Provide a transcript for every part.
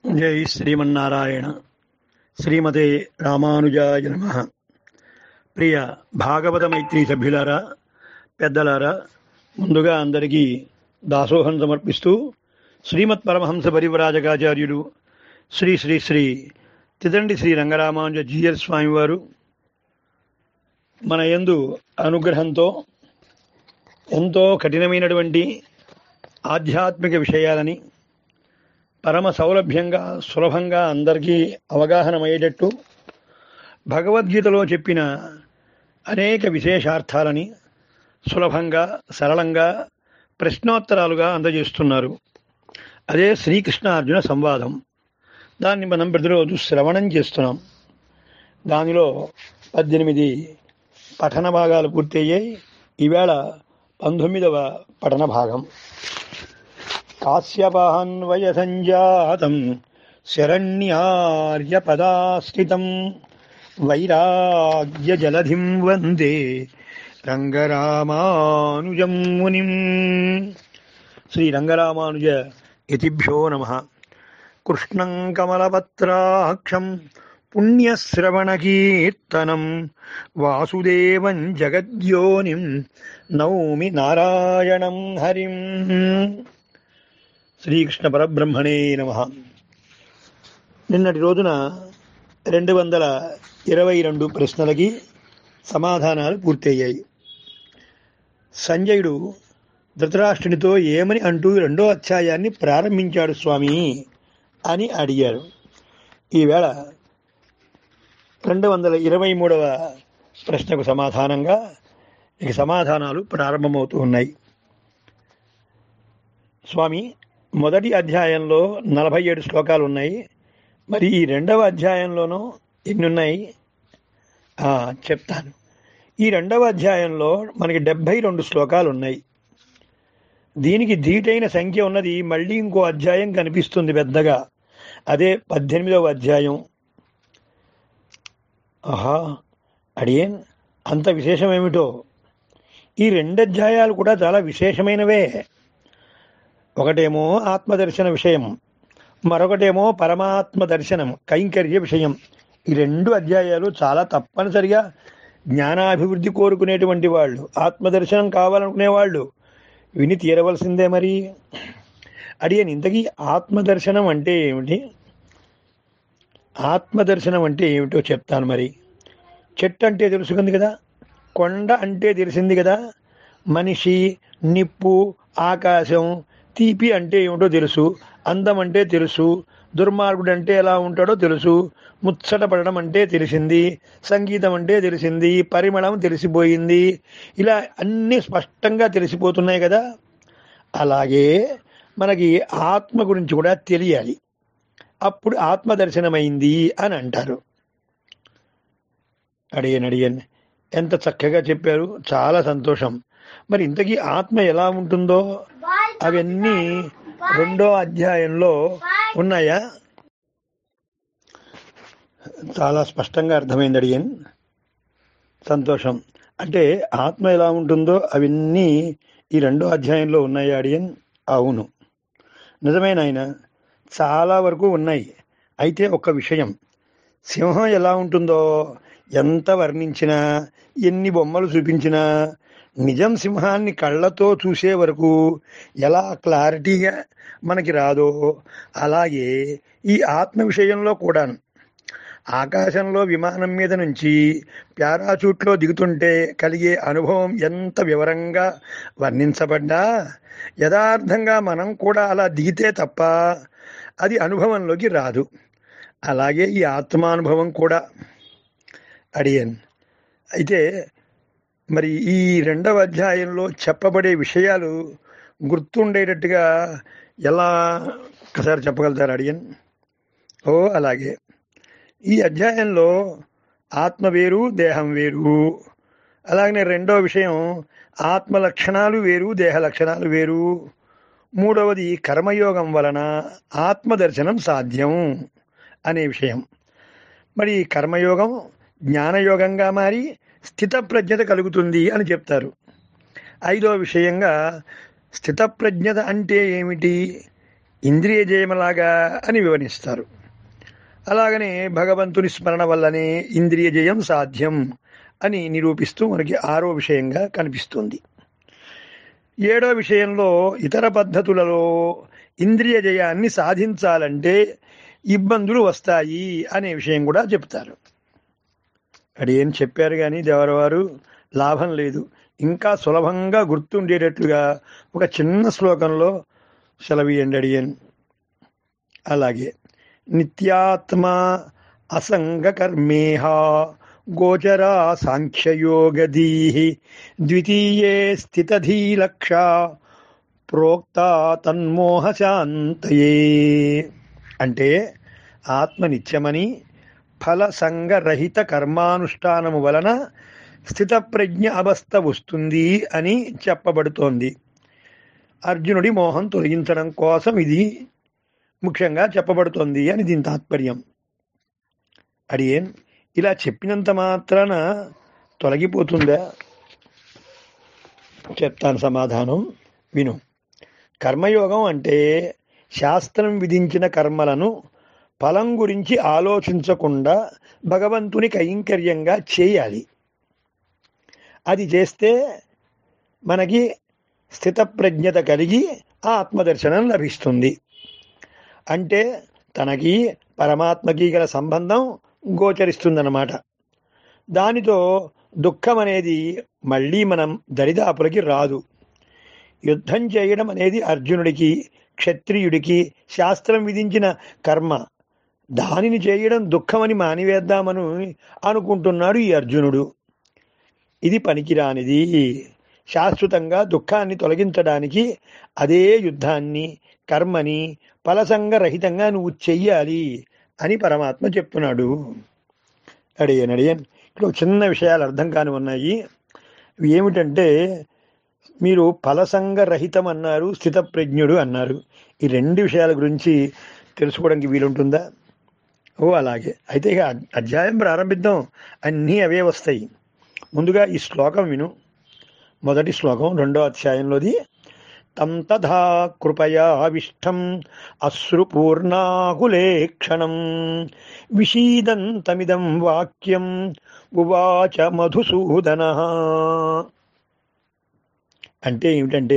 జై శ్రీమన్నారాయణ. శ్రీమతే రామానుజాయ నమః. ప్రియ భాగవత మైత్రి సభ్యులారా, పెద్దలారా, ముందుగా అందరికీ దాసోహం సమర్పిస్తూ శ్రీమత్ పరమహంస పరివ్రాజకాచార్యుడు శ్రీ శ్రీ శ్రీ తిదండి శ్రీ రంగరామానుజ జీయర్ స్వామివారు మన యందు అనుగ్రహంతో ఎంతో కఠినమైనటువంటి ఆధ్యాత్మిక విషయాలని పరమ సౌలభ్యంగా సులభంగా అందరికీ అవగాహనమయ్యేటట్టు భగవద్గీతలో చెప్పిన అనేక విశేషార్థాలని సులభంగా సరళంగా ప్రశ్నోత్తరాలుగా అందజేస్తున్నారు. అదే శ్రీకృష్ణ అర్జున సంవాదం. దాన్ని మనం ప్రతిరోజు శ్రవణం చేస్తున్నాం. దానిలో 18 పఠన భాగాలు పూర్తయ్యాయి. ఈవేళ 19వ పఠన భాగం. కాశ్యపాన్వయ సంజాతం శరణ్యార్యపదాశ్రితం వైరాగ్య జలధిం వందే రంగరామానుజం మునిం. శ్రీ రంగరామానుజ యతిభ్యో నమః. కృష్ణం కమలపత్రాక్షం పుణ్యశ్రవణకీర్తనం వాసుదేవం జగద్యోనిం నౌమి నారాయణం హరిం. శ్రీకృష్ణ పరబ్రహ్మణే నమః. నిన్నటి రోజున 222 ప్రశ్నలకి సమాధానాలు పూర్తయ్యాయి. సంజయుడు ధృతరాష్ట్రునితో ఏమని అంటూ 2వ అధ్యాయాన్ని ప్రారంభించాడు స్వామి అని అడిగారు. ఈవేళ 223వ ప్రశ్నకు సమాధానంగా ఇక సమాధానాలు ప్రారంభమవుతూ ఉన్నాయి. స్వామి, మొదటి అధ్యాయంలో 47 శ్లోకాలు ఉన్నాయి. మరి ఈ 2వ అధ్యాయంలోనూ ఎన్ని ఉన్నాయి చెప్తాను. ఈ 2వ అధ్యాయంలో మనకి 72 శ్లోకాలు ఉన్నాయి. దీనికి ధీటైన సంఖ్య ఉన్నది మళ్ళీ ఇంకో అధ్యాయం కనిపిస్తుంది పెద్దగా. అదే 18వ అధ్యాయం. ఆహా, అడియేన్, అంత విశేషమేమిటో! ఈ 2 అధ్యాయాలు కూడా చాలా విశేషమైనవే. ఒకటేమో ఆత్మదర్శన విషయం, మరొకటేమో పరమాత్మ దర్శనం కైంకర్య విషయం. ఈ 2 అధ్యాయాలు చాలా తప్పనిసరిగా జ్ఞానాభివృద్ధి కోరుకునేటువంటి వాళ్ళు, ఆత్మదర్శనం కావాలనుకునే వాళ్ళు విని తీరవలసిందే. మరి అడియని, ఇంతకీ ఆత్మదర్శనం అంటే ఏమిటి? ఆత్మదర్శనం అంటే ఏమిటో చెప్తాను. మరి చెట్టు అంటే తెలుసుకుంది కదా, కొండ అంటే తెలిసింది కదా, మనిషి, నిప్పు, ఆకాశం, తీపి అంటే ఏమిటో తెలుసు, అందం అంటే తెలుసు, దుర్మార్గుడు అంటే ఎలా ఉంటాడో తెలుసు, ముచ్చట పడడం అంటే తెలిసింది, సంగీతం అంటే తెలిసింది, పరిమళం తెలిసిపోయింది. ఇలా అన్నీ స్పష్టంగా తెలిసిపోతున్నాయి కదా. అలాగే మనకి ఆత్మ గురించి కూడా తెలియాలి. అప్పుడు ఆత్మదర్శనమైంది అని అంటారు. అడిగాను, ఎంత చక్కగా చెప్పారు, చాలా సంతోషం. మరి ఇంతకీ ఆత్మ ఎలా ఉంటుందో అవన్నీ 2వ అధ్యాయంలో ఉన్నాయా? చాలా స్పష్టంగా అర్థమైంది. అడిగాను, సంతోషం. అంటే ఆత్మ ఎలా ఉంటుందో అవన్నీ ఈ 2వ అధ్యాయంలో ఉన్నాయా? అడిగాను, అవును, నిజమే నాయన, చాలా వరకు ఉన్నాయి. అయితే ఒక్క విషయం, సింహం ఎలా ఉంటుందో ఎంత వర్ణించినా, ఎన్ని బొమ్మలు చూపించినా, నిజం సింహాన్ని కళ్ళతో చూసే వరకు ఎలా క్లారిటీగా మనకి రాదో, అలాగే ఈ ఆత్మ విషయంలో కూడా ఆకాశంలో విమానం మీద నుంచి పారాచూట్లో దిగుతుంటే కలిగే అనుభవం ఎంత వివరంగా వర్ణించబడ్డా, యథార్థంగా మనం కూడా అలా దిగితే తప్ప అది అనుభవంలోకి రాదు. అలాగే ఈ ఆత్మానుభవం కూడా. అడిగాను, అయితే మరి ఈ 2వ అధ్యాయంలో చెప్పబడే విషయాలు గుర్తుండేటట్టుగా ఎలా ఒకసారి చెప్పగలుగుతారు? అడిగాను. ఓ అలాగే, ఈ అధ్యాయంలో ఆత్మ వేరు, దేహం వేరు. అలాగనే 2వ విషయం, ఆత్మ లక్షణాలు వేరు, దేహ లక్షణాలు వేరు. 3వది, కర్మయోగం వలన ఆత్మదర్శనం సాధ్యం అనే విషయం. మరి కర్మయోగం జ్ఞానయోగంగా మారి స్థితప్రజ్ఞత కలుగుతుంది అని చెప్తారు. 5వ విషయంగా స్థితప్రజ్ఞత అంటే ఏమిటి, ఇంద్రియ జయమలాగా అని వివరిస్తారు. అలాగనే భగవంతుని స్మరణ వల్లనే ఇంద్రియ జయం సాధ్యం అని నిరూపిస్తూ మనకి 6వ విషయంగా కనిపిస్తుంది. 7వ విషయంలో ఇతర పద్ధతులలో ఇంద్రియ జయాన్ని సాధించాలంటే ఇబ్బందులు వస్తాయి అనే విషయం కూడా చెప్తారు. అదేం చెప్పారు కానీ దేవరవారు లాభం లేదు. ఇంకా సులభంగా గుర్తుండేటట్లుగా ఒక చిన్న శ్లోకంలో సెలవీయండి అడియన్. అలాగే నిత్యాత్మ అసంగకర్మేహ గోచరా సాంఖ్యయోగదీ ద్వితీయే స్థితధీలక్ష ప్రోక్త తన్మోహశాంతయే. అంటే ఆత్మ నిత్యమని, ఫలసంగరహిత కర్మానుష్ఠానము వలన స్థితప్రజ్ఞ అవస్థ వస్తుంది అని చెప్పబడుతోంది. అర్జునుడి మోహం తొలగించడం కోసం ఇది ముఖ్యంగా చెప్పబడుతోంది అని దీని తాత్పర్యం. అడియేన్ ఇలా చెప్పినంత మాత్రాన తొలగిపోతుందా? చెప్తాను సమాధానం, విను. కర్మయోగం అంటే శాస్త్రం విధించిన కర్మలను ఫలం గురించి ఆలోచించకుండా భగవంతుని కైంకర్యంగా చేయాలి. అది చేస్తే మనకి స్థితప్రజ్ఞత కలిగి ఆత్మదర్శనం లభిస్తుంది. అంటే తనకి పరమాత్మకి గల సంబంధం గోచరిస్తుందన్నమాట. దానితో దుఃఖం అనేది మళ్ళీ మనం దరిదాపులకి రాదు. యుద్ధం చేయడం అనేది అర్జునుడికి, క్షత్రియుడికి శాస్త్రం విధించిన కర్మ. దానిని చేయడం దుఃఖమని మానివేద్దామని అనుకుంటున్నాడు ఈ అర్జునుడు. ఇది పనికిరానిది. శాశ్వతంగా దుఃఖాన్ని తొలగించడానికి అదే యుద్ధాన్ని, కర్మని ఫలసంగరహితంగా నువ్వు చెయ్యాలి అని పరమాత్మ చెప్తున్నాడు. అడియన్ ఇక్కడ చిన్న విషయాలు అర్థం కాని ఉన్నాయి. ఏమిటంటే మీరు ఫలసంగరహితం అన్నారు, స్థితప్రజ్ఞుడు అన్నారు. ఈ 2 విషయాల గురించి తెలుసుకోవడానికి వీలుంటుందా? ఓ అలాగే. అయితే ఇక అధ్యాయం ప్రారంభిద్దాం. అన్నీ అవే వస్తాయి. ముందుగా ఈ శ్లోకం విను. మొదటి శ్లోకం 2వ అధ్యాయంలోది. తం తథా కృపయావిష్టం అశ్రుపూర్ణాకులేక్షణం విషీదంతమిదం వాక్యం ఉవాచ మధుసూదన. అంటే ఏమిటంటే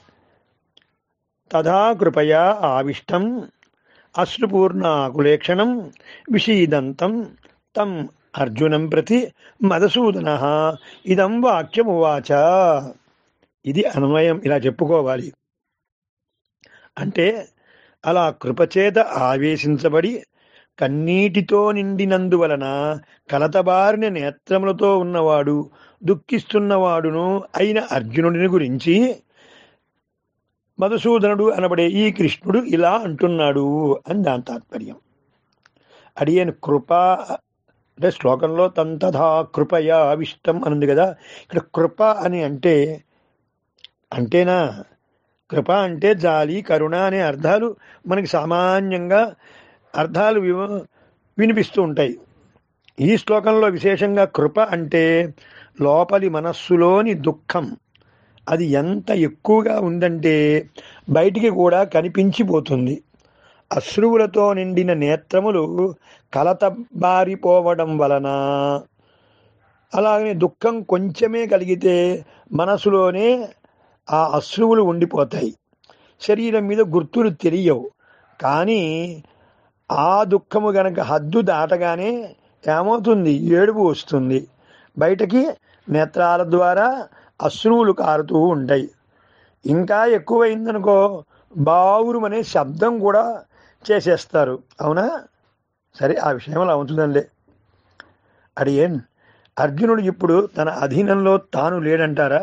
తథా కృపయా ఆవిష్టం అశ్రుపూర్ణాకులేక్షణం విషీదంతం తం అర్జునం ప్రతి మధుసూదన ఇదం వాక్యం ఉవాచ. ఇది అన్వయం, ఇలా చెప్పుకోవాలి. అంటే అలా కృపచేత ఆవేశించబడి కన్నీటితో నిండినందువలన కలతబారిన నేత్రములతో ఉన్నవాడు, దుఃఖిస్తున్నవాడును అయిన అర్జునుడిని గురించి మధుసూదనుడు అనబడే ఈ కృష్ణుడు ఇలా అంటున్నాడు అని దాని తాత్పర్యం. అడియన్ కృప అంటే శ్లోకంలో తంతథా కృపయా అవిష్టం అనుంది కదా. ఇక్కడ కృప అని అంటేనా? కృప అంటే జాలి, కరుణ అనే అర్థాలు మనకి సామాన్యంగా అర్థాలు వినిపిస్తూ ఉంటాయి. ఈ శ్లోకంలో విశేషంగా కృప అంటే లోపలి మనస్సులోని దుఃఖం. అది ఎంత ఎక్కువగా ఉందంటే బయటికి కూడా కనిపించిపోతుంది. అశ్రువులతో నిండిన నేత్రములు కలతబారిపోవడం వలన, అలాగనే దుఃఖం కొంచెమే కలిగితే మనసులోనే ఆ అశ్రువులు ఉండిపోతాయి. శరీరం మీద గుర్తులు తెలియవు. కానీ ఆ దుఃఖము గనక హద్దు దాటగానే ఏమవుతుంది? ఏడుపు వస్తుంది. బయటకి నేత్రాల ద్వారా అశ్రువులు కారుతూ ఉంటాయి. ఇంకా ఎక్కువైందనుకో బావురుమనే శబ్దం కూడా చేసేస్తారు. అవునా? సరే, ఆ విషయం అలా ఉంటుందండి. అడియన్ అర్జునుడు ఇప్పుడు తన అధీనంలో తాను లేడంటారా?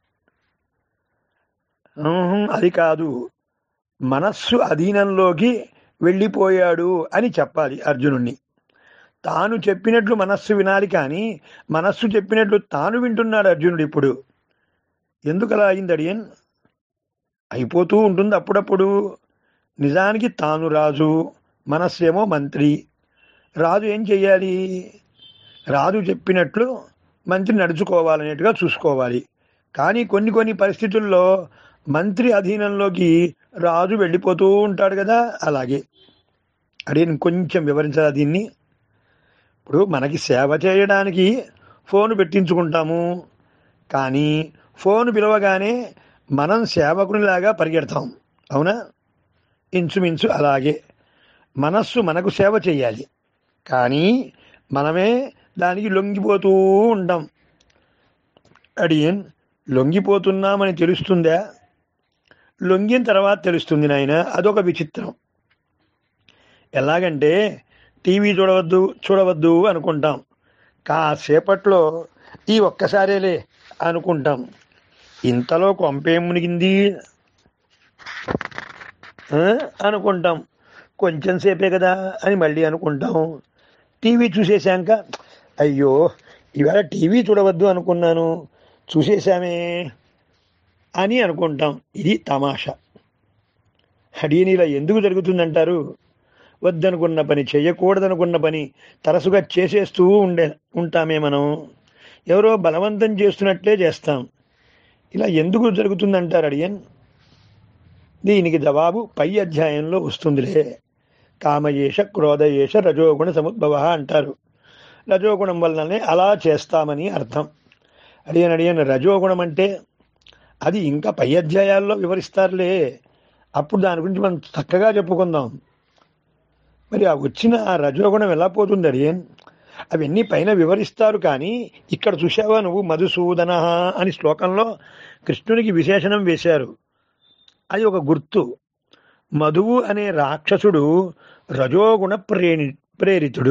అది కాదు, మనస్సు అధీనంలోకి వెళ్ళిపోయాడు అని చెప్పాలి అర్జునుణ్ణి. తాను చెప్పినట్లు మనస్సు వినాలి, కానీ మనస్సు చెప్పినట్లు తాను వింటున్నాడు అర్జునుడు ఇప్పుడు. ఎందుకలా అయింది అడియన్? అయిపోతూ ఉంటుంది అప్పుడప్పుడు. నిజానికి తాను రాజు, మనస్సేమో మంత్రి. రాజు ఏం చెయ్యాలి? రాజు చెప్పినట్లు మంత్రి నడుచుకోవాలనేట్టుగా చూసుకోవాలి. కానీ కొన్ని పరిస్థితుల్లో మంత్రి అధీనంలోకి రాజు వెళ్ళిపోతూ ఉంటాడు కదా, అలాగే. అడిగి కొంచెం వివరించాలా దీన్ని? ఇప్పుడు మనకి సేవ చేయడానికి ఫోన్ పెట్టించుకుంటాము, కానీ ఫోన్ పిలవగానే మనం సేవకునిలాగా పరిగెడతాం, అవునా? ఇంచుమించు అలాగే మనస్సు మనకు సేవ చేయాలి, కానీ మనమే దానికి లొంగిపోతూ ఉంటాం. అడియన్, లొంగిపోతున్నామని తెలుస్తుందా? లొంగిన తర్వాత తెలుస్తుంది నాయన, అదొక విచిత్రం. ఎలాగంటే టీవీ చూడవద్దు చూడవద్దు అనుకుంటాం, కాసేపట్లో ఈ ఒక్కసారేలే అనుకుంటాం. ఇంతలో కొంపేం మునిగింది అనుకుంటాం. కొంచెం సేపే కదా అని మళ్ళీ అనుకుంటాం. టీవీ చూసేశాక అయ్యో ఇవాళ టీవీ చూడవద్దు అనుకున్నాను, చూసేశామే అని అనుకుంటాం. ఇది తమాషా. అడియని ఇలా ఎందుకు జరుగుతుందంటారు? వద్దనుకున్న పని, చేయకూడదనుకున్న పని తరచుగా చేసేస్తూ ఉంటామే మనం. ఎవరో బలవంతం చేస్తున్నట్లే చేస్తాం. ఇలా ఎందుకు జరుగుతుందంటారు అడియన్? దీనికి జవాబు పై అధ్యాయంలో వస్తుందిలే. కామయేష క్రోధయేష రజోగుణ సముద్భవ అంటారు. రజోగుణం వల్లనే అలా చేస్తామని అర్థం. అడియన్ రజోగుణం అంటే అది ఇంకా పై అధ్యాయాల్లో వివరిస్తారులే, అప్పుడు దాని గురించి మనం చక్కగా చెప్పుకుందాం. మరి ఆ వచ్చిన ఆ రజోగుణం ఎలా పోతుంది అడియన్? అవన్నీ పైన వివరిస్తారు, కానీ ఇక్కడ చూసావా నువ్వు, మధుసూదన అని శ్లోకంలో కృష్ణునికి విశేషణం వేశారు. అది ఒక గుర్తు. మధువు అనే రాక్షసుడు రజోగుణ ప్రేరితుడు.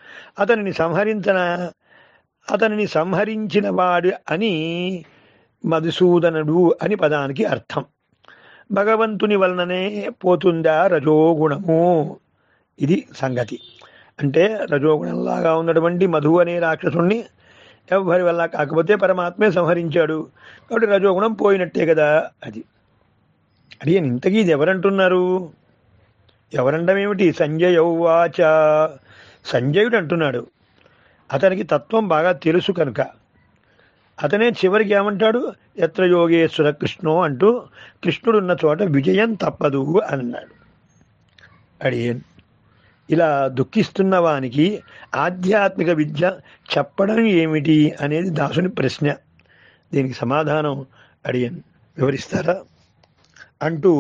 అతనిని సంహరించిన వాడు అని మధుసూదనుడు అని పదానికి అర్థం. భగవంతుని వలననే పోతుందా రజోగుణము? ఇది సంగతి. అంటే రజోగుణంలాగా ఉన్నటువంటి మధువు అనే రాక్షసుణ్ణి ఎవరి వల్ల కాకపోతే పరమాత్మే సంహరించాడు, కాబట్టి రజోగుణం పోయినట్టే కదా. అది ఇంతకీ ఇది ఎవరంటున్నారు? ఎవరండం ఏమిటి? సంజయ ఉవాచ. సంజయుడు అంటున్నాడు. అతనికి తత్వం బాగా తెలుసు కనుక అతనే చివరికి ఏమంటాడు? ఎత్ర యోగేశ్వర కృష్ణో అంటూ కృష్ణుడున్న చోట విజయం తప్పదు అన్నాడు. అడియన్, ఇలా దుఃఖిస్తున్న వానికి ఆధ్యాత్మిక విద్య చెప్పడం ఏమిటి అనేది దాసుని ప్రశ్న. దీనికి సమాధానం అడియన్ వివరిస్తారా అంటూ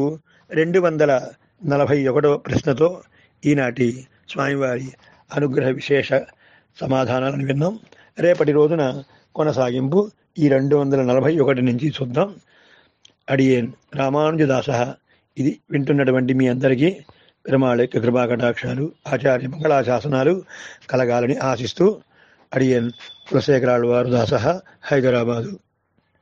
241వ ప్రశ్నతో ఈనాటి స్వామివారి అనుగ్రహ విశేష సమాధానాలను విన్నాం. రేపటి రోజున కొనసాగింపు ఈ 241 నుంచి చూద్దాం. అడియేన్ రామానుజదాస. ఇది వింటున్నటువంటి మీ అందరికీ పెరుమాళ్ యొక్క కృపాకటాక్షాలు, ఆచార్య మంగళాశాసనాలు కలగాలని ఆశిస్తూ అడియేన్ కులశేఖరాళ్వారు దాస, హైదరాబాదు.